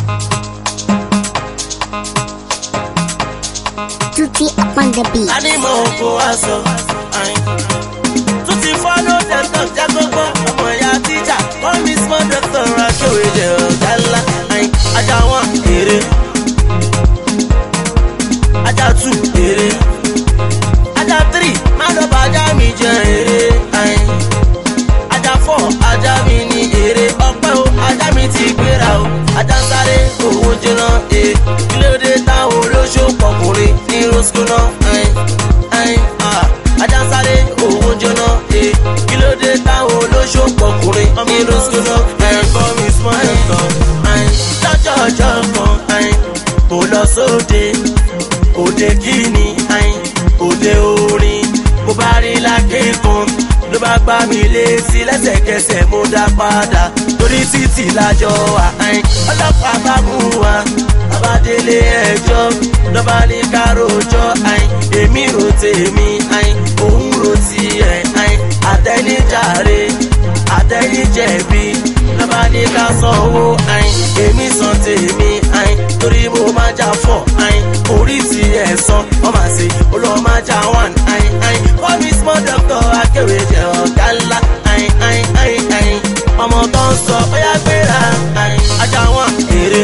Tutti up on the beat. Animal go aso. Tutti follow them talk jagogo. Ọmọ ya teacher, call me small doctor. Akewe je ogala. Aja one ere. Aja two ere. Aja three, man up aja mi je ere. Aja four, aja mi ni ere. Ọpẹ́ o, aja mi ti gbéra o. Aja sáré owó jóná kílódé táwọn olóṣó pọkùnrin ní roscona. Aja sáré owó jóná kílódé táwọn olóṣó pọkùnrin ní roscona. Ẹ̀kọ́ mi small ẹ̀kọ́ lọ́jọ́jọ́ kan kò lọ sóde òde kíni òde orin kò bá rí lákẹ́kọ̀ọ́ ló bá gbá mi létí lẹ́sẹ̀kẹsẹ̀ mo dá padà torí títì lájọ wà. Ọlọ́pàá bá mú wa abádélé ẹjọ́ ló bá ní ká rojọ́. Èmi rò tèmi òun rò tiẹ̀ àtẹnijàre àtẹnijẹ̀bi ló bá ní ká sanwó. Èmi san tèmi torí mo máa jà fọ̀ orí ti ẹ̀ san wọ́n máa ṣe olóò máa jà one. Call me small doctor Akewe jẹ́ ọ̀gá ńlá. Ọmọ tó ń sọ bóyá gbéra. Aja one ere.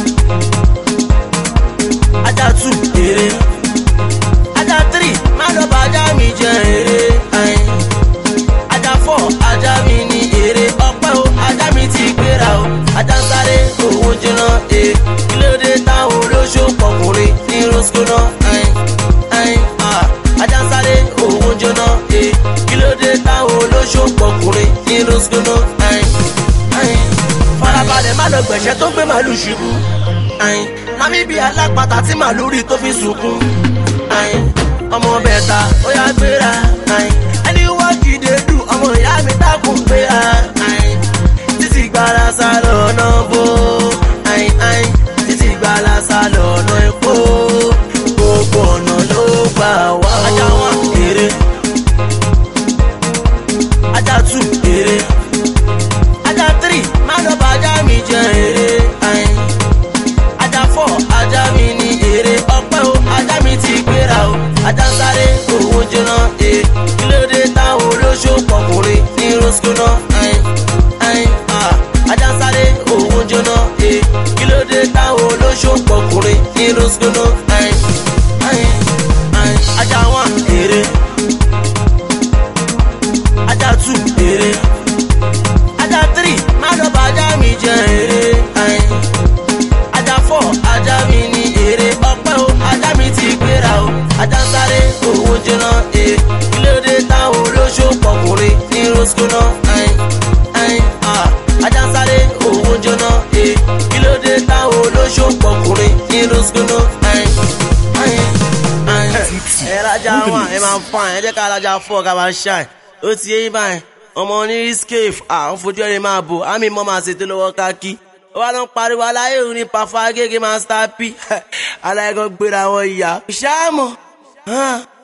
Aja two ere. Aja three má lọ bá ajá mi jẹ ere. Aja four ajá mi ní ere. Ọpẹ́ o ajá mi ti gbéra o. Aja sáré owó jóná kílódé táwọn olóṣó pọkùnrin ní roscona. Aja sáré owó jóná kílódé táwọn olóṣó pọkùnrin ní roscona. Farabalẹ̀ má lọ gbẹ̀ṣẹ́ tó gbé màálù ṣubú. Mami bí alápatà tí màálù rí tó fi sunkún. Ọmọ bẹ̀ta ó yá gbéra. Ẹni wá kìdé dù ọmọ ìyá mi dákun gbéra. Títí gbára sá lọ́nà bó. Títí gbára sá lọ́nà epo. Gbogbo ọ̀nà ló gbà wá. Aja one ere. Aja two ere. Aja three má lọ bá ajá mi jẹ ere. Aja four ajá mi ní ere. Ọpẹ́ o ajá mi ti gbéra o. Aja sáré owó jóná kílódé táwọn olóṣó pọkùnrin ní roscona. Aja sáré owó jóná kílódé táwọn olóṣó pọkùnrin ní roscona. Aja one ere. Aja two ere. Aja three má lọ bá ajá mi jẹ ere. Aja four ajá mi ní ere. Ọpẹ́ o ajá mi ti gbéra o. Aja sáré owó jóná kílódé táwọn olóṣó pọkùnrin ní roscona. Aja sáré owó jóná kílódé táwọn olóṣó pọkùnrin ní roscona. Ẹ rajà wọn ẹ máa fa ẹ jẹ́ ká rajà fọ́ ká máa ṣáì ó ti yé báyìí. Ọmọ ní riscafe àwọn fojú ẹ̀rín máa bò àmì mọ́ máa ṣètò lọ́wọ́ káàkiri. Ó wá ló ń pariwo aláyé òun ní Pàfà Agége Master P. Aláìgọ́ gbéra wọn ìyá. Ìṣáàmù.